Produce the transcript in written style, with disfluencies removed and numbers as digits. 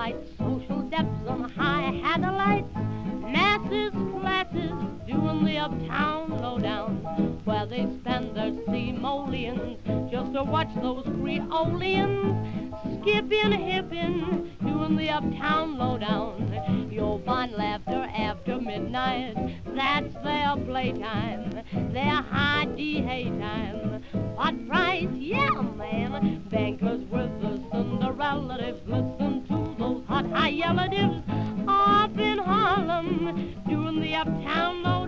socialites, social depths on high Hadalites, masses, classes, doing the uptown lowdown, where they spend their simoleons just to watch those Creolians skipping, hipping, doing the uptown lowdown. You'll find laughter after midnight, that's their playtime, their high D-hay time. What price? Yeah, man. Bankers with the Cinderella relatives, listen to those hot high relatives up in Harlem, doing the uptown low